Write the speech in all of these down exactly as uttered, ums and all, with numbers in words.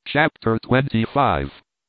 Chapter twenty-five.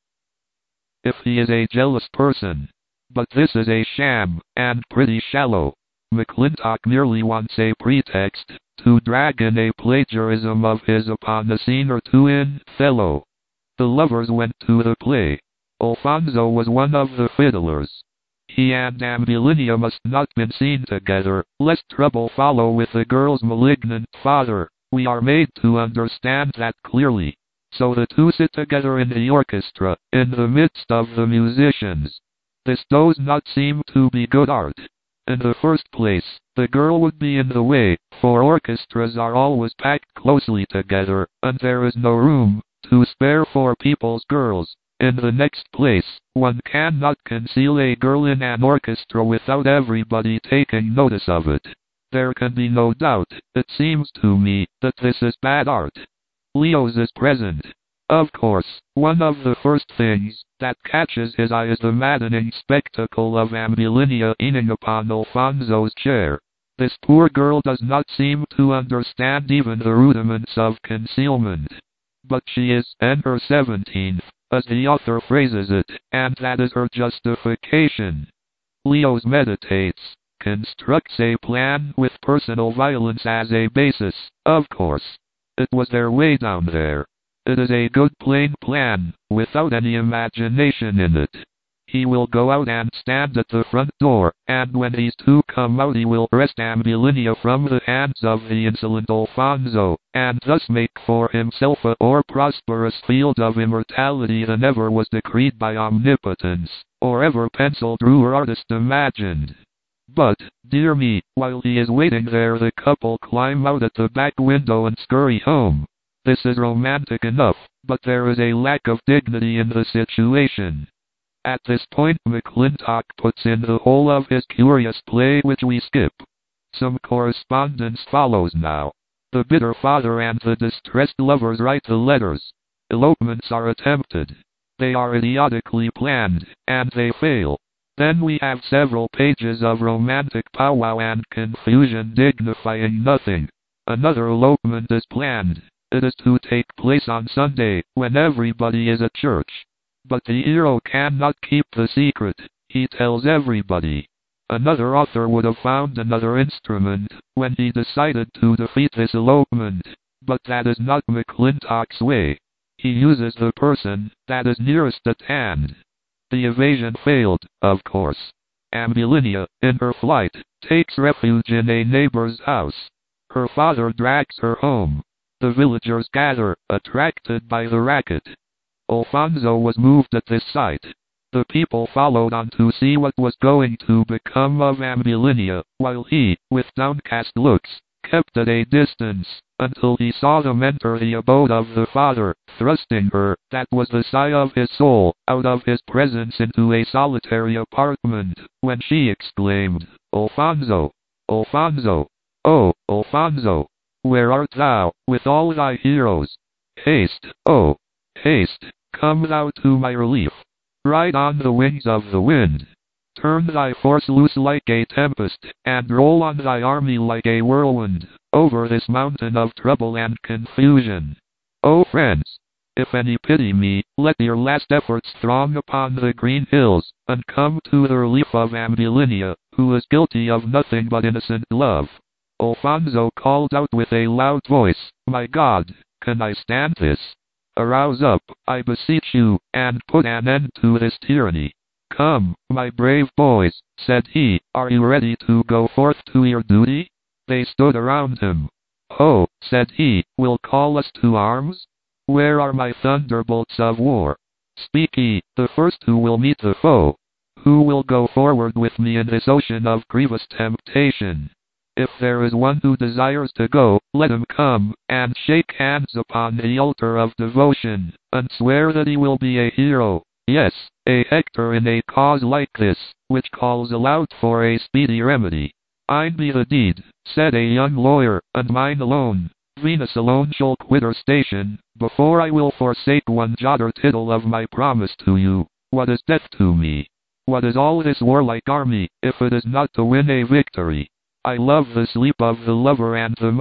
If he is a jealous person. But this is a sham, and pretty shallow. McClintock merely wants a pretext to drag in a plagiarism of his upon a scene or two in Othello. The lovers went to the play. Alfonso was one of the fiddlers. He and Ambulinia must not be seen together, lest trouble follow with the girl's malignant father. We are made to understand that clearly. So the two sit together in the orchestra, in the midst of the musicians. This does not seem to be good art. In the first place, the girl would be in the way, for orchestras are always packed closely together, and there is no room to spare for people's girls. In the next place, one cannot conceal a girl in an orchestra without everybody taking notice of it. There can be no doubt, it seems to me, that this is bad art. Leo's is present. Of course, one of the first things that catches his eye is the maddening spectacle of Ambulinia leaning upon Alfonso's chair. This poor girl does not seem to understand even the rudiments of concealment. But she is in her seventeenth, as the author phrases it, and that is her justification. Leo's meditates, constructs a plan with personal violence as a basis, of course. It was their way down there. It is a good plain plan, without any imagination in it. He will go out and stand at the front door, and when these two come out he will wrest Ambulinia from the hands of the insolent Alfonso, and thus make for himself a more prosperous field of immortality than ever was decreed by omnipotence, or ever pencil drew or artist imagined. But, dear me, while he is waiting there the couple climb out at the back window and scurry home. This is romantic enough, but there is a lack of dignity in the situation. At this point McClintock puts in the whole of his curious play which we skip. Some correspondence follows now. The bitter father and the distressed lovers write the letters. Elopements are attempted. They are idiotically planned, and they fail. Then we have several pages of romantic powwow and confusion dignifying nothing. Another elopement is planned. It is to take place on Sunday, when everybody is at church. But the hero cannot keep the secret. He tells everybody. Another author would have found another instrument when he decided to defeat this elopement. But that is not McClintock's way. He uses the person that is nearest at hand. The evasion failed, of course. Ambulinia, in her flight, takes refuge in a neighbor's house. Her father drags her home. The villagers gather, attracted by the racket. Alfonso was moved at this sight. The people followed on to see what was going to become of Ambulinia, while he, with downcast looks, kept at a distance, until he saw them enter the abode of the father, thrusting her, that was the sigh of his soul, out of his presence into a solitary apartment, when she exclaimed, "Alfonso! Alfonso! Oh, Alfonso! Where art thou, with all thy heroes? Haste, oh, haste, come thou to my relief. Ride on the wings of the wind. Turn thy force loose like a tempest, and roll on thy army like a whirlwind, over this mountain of trouble and confusion. O friends, if any pity me, let your last efforts throng upon the green hills, and come to the relief of Ambulinia, who is guilty of nothing but innocent love." Alfonso called out with a loud voice, "My God, can I stand this? Arouse up, I beseech you, and put an end to this tyranny. Come, my brave boys," said he, "are you ready to go forth to your duty?" They stood around him. "Oh," said he, "will call us to arms? Where are my thunderbolts of war? Speak ye, the first who will meet the foe. Who will go forward with me in this ocean of grievous temptation? If there is one who desires to go, let him come, and shake hands upon the altar of devotion, and swear that he will be a hero, yes, a Hector in a cause like this, which calls aloud for a speedy remedy." "Mine be the deed," said a young lawyer, "and mine alone. Venus alone shall quit her station, before I will forsake one jot or tittle of my promise to you. What is death to me? What is all this warlike army, if it is not to win a victory? I love the sleep of the lover and the mighty,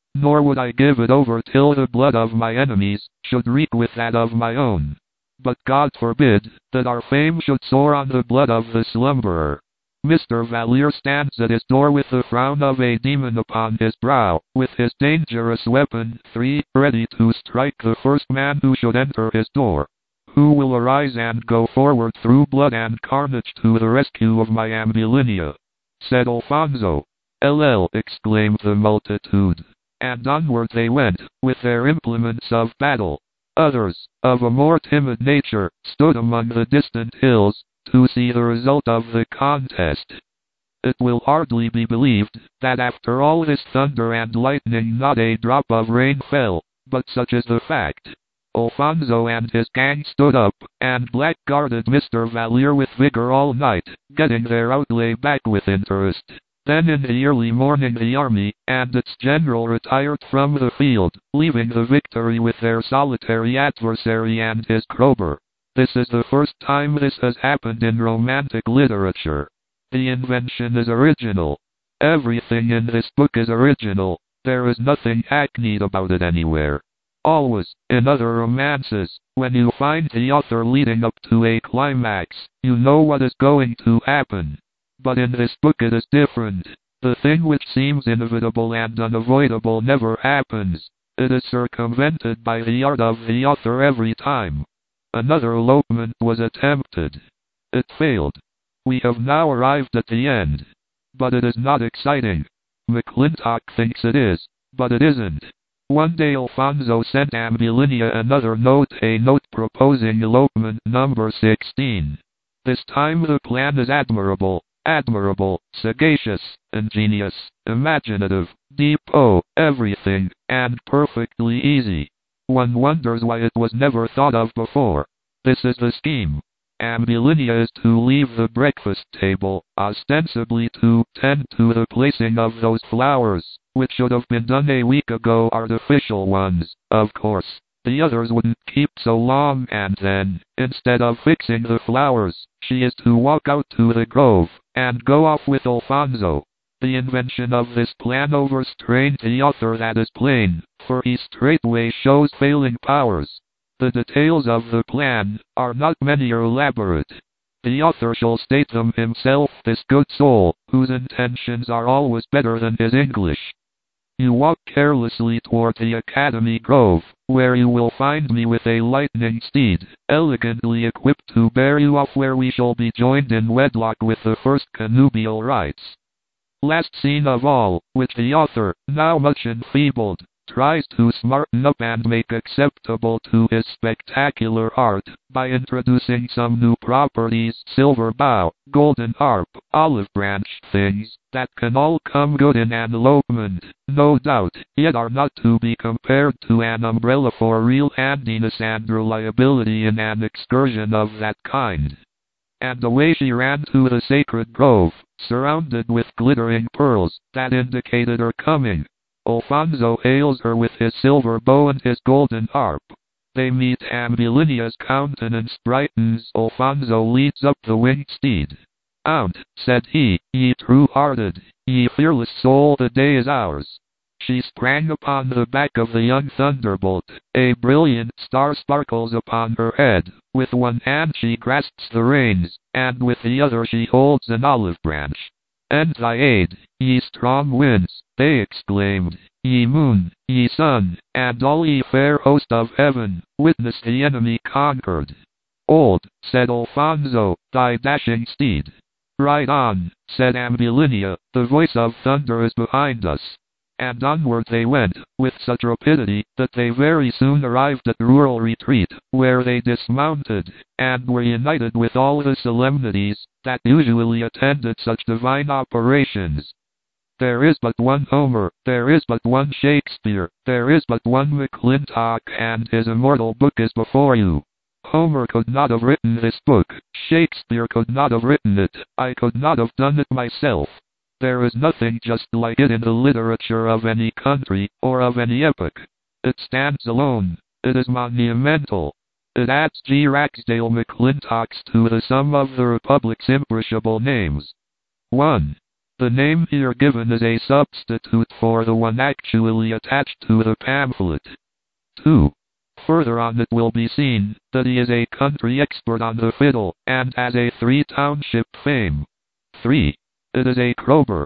nor would I give it over till the blood of my enemies should reek with that of my own. But God forbid that our fame should soar on the blood of the slumberer. Mister Valier stands at his door with the frown of a demon upon his brow, with his dangerous weapon, three, ready to strike the first man who should enter his door. Who will arise and go forward through blood and carnage to the rescue of my Ambulinia? Said Alfonso. Ll, exclaimed the multitude. And onward they went, with their implements of battle. Others, of a more timid nature, stood among the distant hills, to see the result of the contest. It will hardly be believed, that after all this thunder and lightning not a drop of rain fell, but such is the fact. Alfonso and his gang stood up, and blackguarded Mister Valier with vigor all night, getting their outlay back with interest. Then in the early morning the army and its general retired from the field, leaving the victory with their solitary adversary and his crowbar. This is the first time this has happened in romantic literature. The invention is original. Everything in this book is original. There is nothing hackneyed about it anywhere. Always, in other romances, when you find the author leading up to a climax, you know what is going to happen. But in this book it is different. The thing which seems inevitable and unavoidable never happens. It is circumvented by the art of the author every time. Another elopement was attempted. It failed. We have now arrived at the end. But it is not exciting. McClintock thinks it is, but it isn't. One day Alfonso sent Ambulinia another note, a note proposing elopement number sixteen. This time the plan is admirable. Admirable, sagacious, ingenious, imaginative, deep, oh, everything, and perfectly easy. One wonders why it was never thought of before. This is the scheme. Ambulinia is to leave the breakfast table, ostensibly to tend to the placing of those flowers, which should have been done a week ago, artificial ones, of course. The others wouldn't keep so long, and then, instead of fixing the flowers, she is to walk out to the grove, and go off with Alfonso. The invention of this plan overstrained the author, that is plain, for he straightway shows failing powers. The details of the plan are not many or elaborate. The author shall state them himself, this good soul, whose intentions are always better than his English. You walk carelessly toward the Academy Grove, where you will find me with a lightning steed, elegantly equipped to bear you off, where we shall be joined in wedlock with the first connubial rites. Last scene of all, which the author, now much enfeebled, tries to smarten up and make acceptable to his spectacular art, by introducing some new properties, silver bow, golden harp, olive branch, things that can all come good in an elopement, no doubt, yet are not to be compared to an umbrella for real handiness and reliability in an excursion of that kind. And away she ran to the sacred grove, surrounded with glittering pearls, that indicated her coming. Alfonso hails her with his silver bow and his golden harp. They meet. Ambulinia's countenance brightens. Alfonso leads up the winged steed. "Aunt," said he, "ye true-hearted, ye fearless soul, the day is ours." She sprang upon the back of the young thunderbolt. A brilliant star sparkles upon her head. With one hand she grasps the reins, and with the other she holds an olive branch. "And thy aid, ye strong winds," they exclaimed, "ye moon, ye sun, and all ye fair host of heaven, witness the enemy conquered." "Old," said Alfonso, "thy dashing steed." "Ride on," said Ambulinia, "the voice of thunder is behind us." And onward they went, with such rapidity, that they very soon arrived at rural retreat, where they dismounted, and were united with all the solemnities that usually attended such divine operations. There is but one Homer, there is but one Shakespeare, there is but one McClintock, and his immortal book is before you. Homer could not have written this book, Shakespeare could not have written it, I could not have done it myself. There is nothing just like it in the literature of any country, or of any epoch. It stands alone. It is monumental. It adds G. Ragsdale McClintocks to the sum of the Republic's imperishable names. one. The name here given is a substitute for the one actually attached to the pamphlet. two. Further on it will be seen that he is a country expert on the fiddle, and has a three-township fame. three. It is a Kroeber.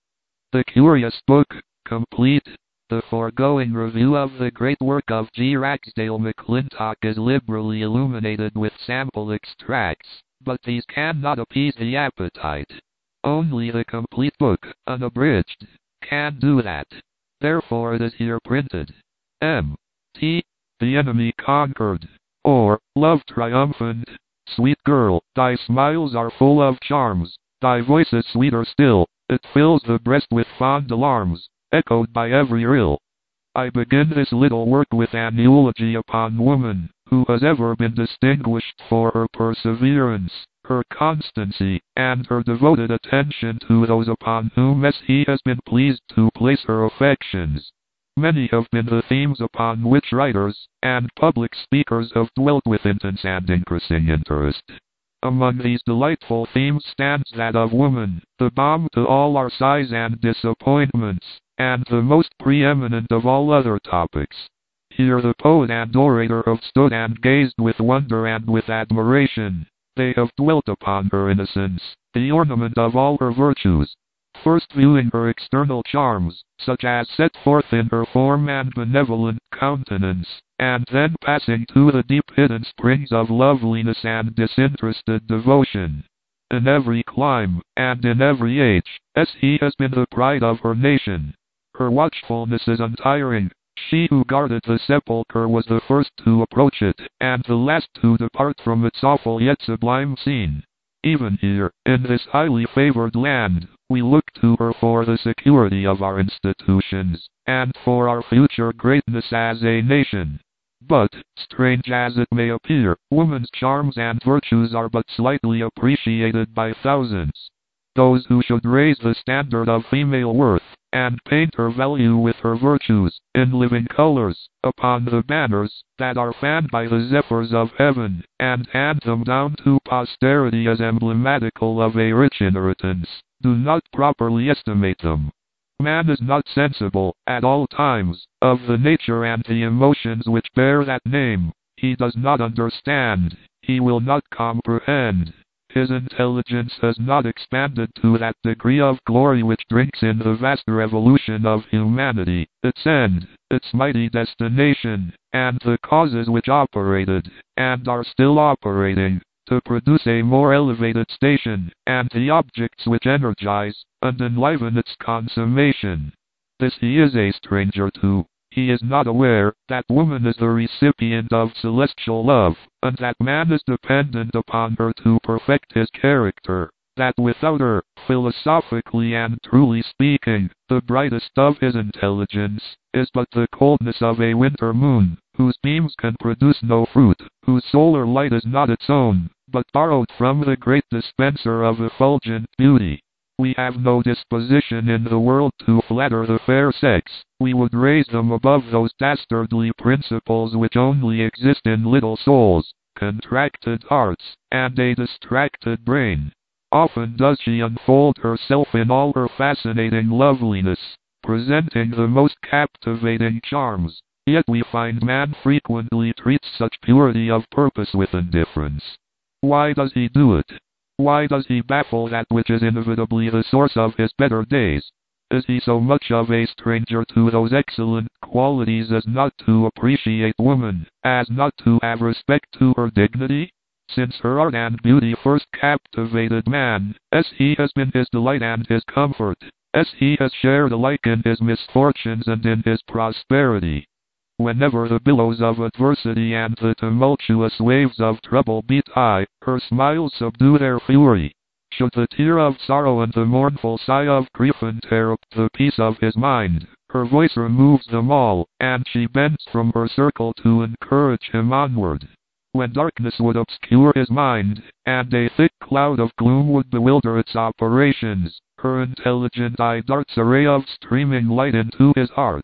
The curious book, complete. The foregoing review of the great work of G. Ragsdale McClintock is liberally illuminated with sample extracts, but these cannot appease the appetite. Only the complete book, unabridged, can do that. Therefore it is here printed. M. T. The Enemy Conquered, or, Love Triumphant. Sweet girl, thy smiles are full of charms, thy voice is sweeter still, it fills the breast with fond alarms, echoed by every rill. I begin this little work with an eulogy upon woman, who has ever been distinguished for her perseverance, her constancy, and her devoted attention to those upon whom he has been pleased to place her affections. Many have been the themes upon which writers and public speakers have dwelt with intense and increasing interest. Among these delightful themes stands that of woman, the balm to all our sighs and disappointments, and the most preeminent of all other topics. Here the poet and orator have stood and gazed with wonder and with admiration. They have dwelt upon her innocence, the ornament of all her virtues, first viewing her external charms, such as set forth in her form and benevolent countenance, and then passing to the deep hidden springs of loveliness and disinterested devotion. In every clime, and in every age, she has been the pride of her nation. Her watchfulness is untiring. She who guarded the sepulchre was the first to approach it, and the last to depart from its awful yet sublime scene. Even here, in this highly favored land, we look to her for the security of our institutions, and for our future greatness as a nation. But, strange as it may appear, woman's charms and virtues are but slightly appreciated by thousands. Those who should raise the standard of female worth, and paint her value with her virtues, in living colors, upon the banners that are fanned by the zephyrs of heaven, and hand them down to posterity as emblematical of a rich inheritance, do not properly estimate them. Man is not sensible, at all times, of the nature and the emotions which bear that name. He does not understand. He will not comprehend. His intelligence has not expanded to that degree of glory which drinks in the vast revolution of humanity, its end, its mighty destination, and the causes which operated, and are still operating, to produce a more elevated station, and the objects which energize and enliven its consummation. This he is a stranger to. He is not aware that woman is the recipient of celestial love, and that man is dependent upon her to perfect his character, that without her, philosophically and truly speaking, the brightest of his intelligence is but the coldness of a winter moon, whose beams can produce no fruit, whose solar light is not its own, but borrowed from the great dispenser of effulgent beauty. We have no disposition in the world to flatter the fair sex. We would raise them above those dastardly principles which only exist in little souls, contracted hearts, and a distracted brain. Often does she unfold herself in all her fascinating loveliness, presenting the most captivating charms, yet we find man frequently treats such purity of purpose with indifference. Why does he do it? Why does he baffle that which is inevitably the source of his better days? Is he so much of a stranger to those excellent qualities as not to appreciate woman, as not to have respect to her dignity? Since her art and beauty first captivated man, as he has been his delight and his comfort, as he has shared alike in his misfortunes and in his prosperity. Whenever the billows of adversity and the tumultuous waves of trouble beat high, her smiles subdue their fury. Should the tear of sorrow and the mournful sigh of grief interrupt the peace of his mind, her voice removes them all, and she bends from her circle to encourage him onward. When darkness would obscure his mind, and a thick cloud of gloom would bewilder its operations, her intelligent eye darts a ray of streaming light into his heart.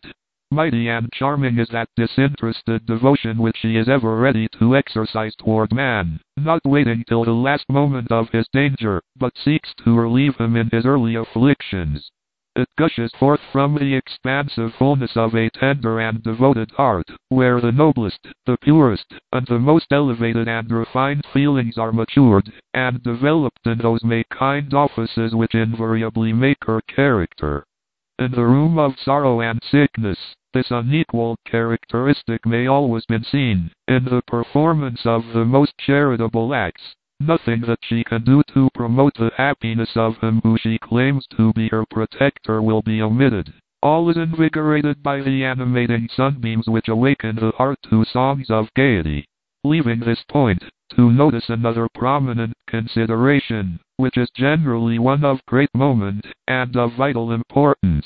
Mighty and charming is that disinterested devotion which she is ever ready to exercise toward man, not waiting till the last moment of his danger, but seeks to relieve him in his early afflictions. It gushes forth from the expansive fullness of a tender and devoted heart, where the noblest, the purest, and the most elevated and refined feelings are matured, and developed in those make-kind offices which invariably make her character. In the room of sorrow and sickness, this unequaled characteristic may always be seen, in the performance of the most charitable acts. Nothing that she can do to promote the happiness of him who she claims to be her protector will be omitted. All is invigorated by the animating sunbeams which awaken the heart to songs of gaiety. Leaving this point, to notice another prominent consideration, which is generally one of great moment, and of vital importance.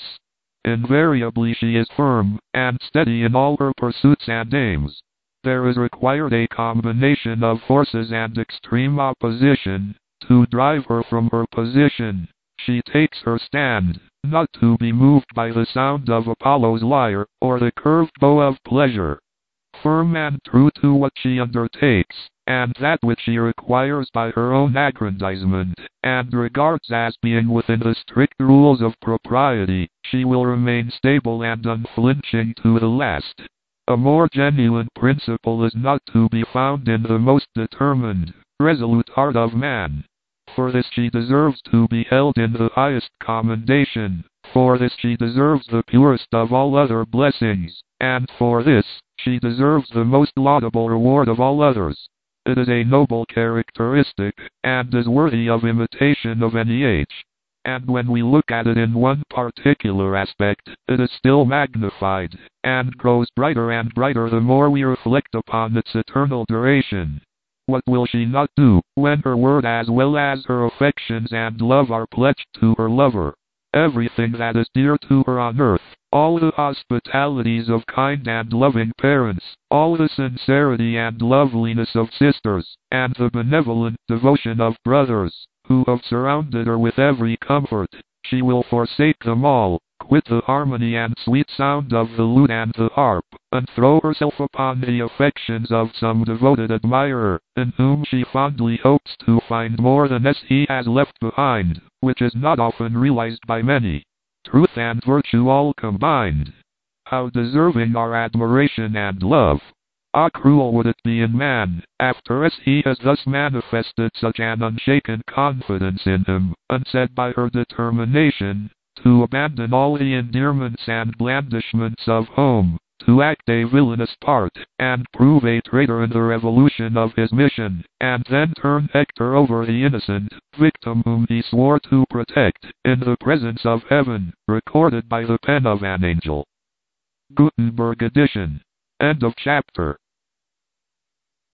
Invariably she is firm, and steady in all her pursuits and aims. There is required a combination of forces and extreme opposition, to drive her from her position. She takes her stand, not to be moved by the sound of Apollo's lyre, or the curved bow of pleasure. Firm and true to what she undertakes, and that which she requires by her own aggrandizement, and regards as being within the strict rules of propriety, she will remain stable and unflinching to the last. A more genuine principle is not to be found in the most determined, resolute heart of man. For this she deserves to be held in the highest commendation, for this she deserves the purest of all other blessings, and for this, she deserves the most laudable reward of all others. It is a noble characteristic, and is worthy of imitation of any age. And when we look at it in one particular aspect, it is still magnified, and grows brighter and brighter the more we reflect upon its eternal duration. What will she not do, when her word as well as her affections and love are pledged to her lover? Everything that is dear to her on earth, all the hospitalities of kind and loving parents, all the sincerity and loveliness of sisters, and the benevolent devotion of brothers, who have surrounded her with every comfort, she will forsake them all, quit the harmony and sweet sound of the lute and the harp, and throw herself upon the affections of some devoted admirer, in whom she fondly hopes to find more than as he has left behind, which is not often realized by many. Truth and virtue all combined. How deserving are admiration and love! Ah, cruel would it be in man, after as he has thus manifested such an unshaken confidence in him, unsaid by her determination, to abandon all the endearments and blandishments of home, to act a villainous part, and prove a traitor in the revolution of his mission, and then turn Hector over the innocent victim whom he swore to protect, in the presence of heaven, recorded by the pen of an angel. Gutenberg edition. End of chapter.